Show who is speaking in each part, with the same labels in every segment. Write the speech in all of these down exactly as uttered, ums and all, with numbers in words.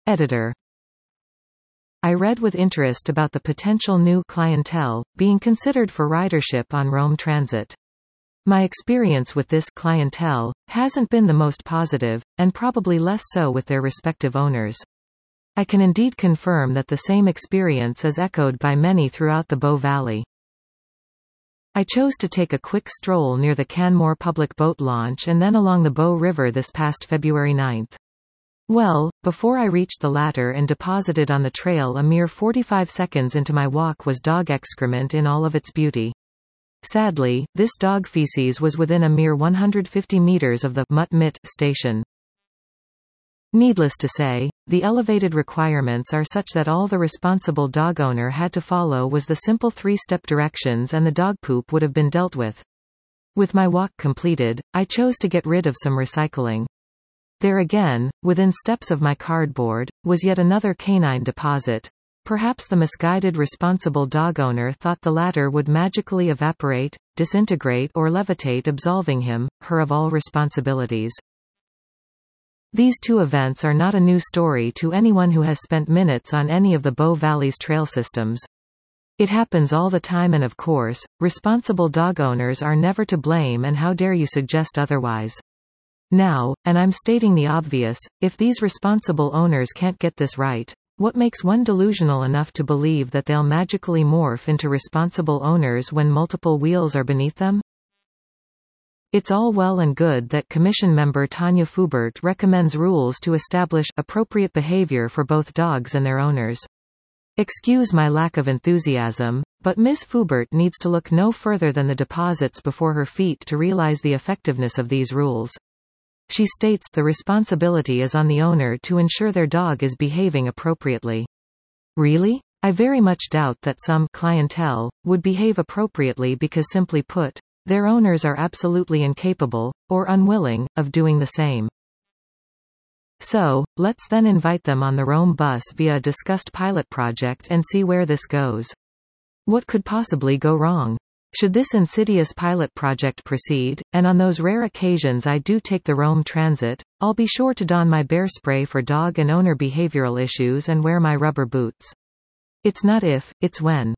Speaker 1: Editor. I read with interest about the potential new clientele being considered for ridership on Rome Transit. My experience with this clientele hasn't been the most positive, and probably less so with their respective owners. I can indeed confirm that the same experience is echoed by many throughout the Bow Valley. I chose to take a quick stroll near the Canmore public boat launch and then along the Bow River this past February ninth. Well, before I reached the latter and deposited on the trail a mere forty-five seconds into my walk was dog excrement in all of its beauty. Sadly, this dog feces was within a mere one hundred fifty meters of the Mutt Mitt station. Needless to say, the elevated requirements are such that all the responsible dog owner had to follow was the simple three-step directions and the dog poop would have been dealt with. With my walk completed, I chose to get rid of some recycling. There again, within steps of my cardboard, was yet another canine deposit. Perhaps the misguided responsible dog owner thought the latter would magically evaporate, disintegrate or levitate, absolving him, her of all responsibilities. These two events are not a new story to anyone who has spent minutes on any of the Bow Valley's trail systems. It happens all the time, and of course, responsible dog owners are never to blame, and how dare you suggest otherwise. Now, and I'm stating the obvious, if these responsible owners can't get this right, what makes one delusional enough to believe that they'll magically morph into responsible owners when multiple wheels are beneath them? It's all well and good that Commission member Tanya Fubert recommends rules to establish appropriate behavior for both dogs and their owners. Excuse my lack of enthusiasm, but Miz Fubert needs to look no further than the deposits before her feet to realize the effectiveness of these rules. She states the responsibility is on the owner to ensure their dog is behaving appropriately. Really? I very much doubt that some clientele would behave appropriately because, simply put, their owners are absolutely incapable, or unwilling, of doing the same. So, let's then invite them on the Rome bus via a discussed pilot project and see where this goes. What could possibly go wrong? Should this insidious pilot project proceed, and on those rare occasions I do take the Rome Transit, I'll be sure to don my bear spray for dog and owner behavioral issues and wear my rubber boots. It's not if, it's when.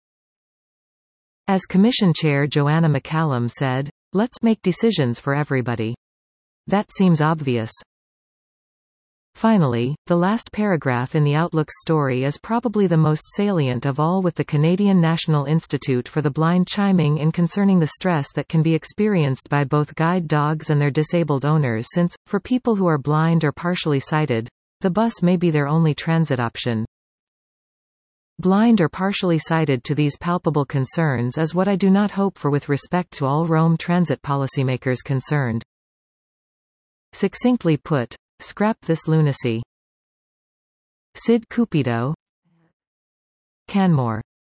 Speaker 1: As Commission Chair Joanna McCallum said, let's make decisions for everybody. That seems obvious. Finally, the last paragraph in the Outlook's story is probably the most salient of all, with the Canadian National Institute for the Blind chiming in concerning the stress that can be experienced by both guide dogs and their disabled owners, since, for people who are blind or partially sighted, the bus may be their only transit option. Blind or partially sighted to these palpable concerns is what I do not hope for with respect to all Rome Transit policymakers concerned. Succinctly put, scrap this lunacy. Sid Cupido, Canmore.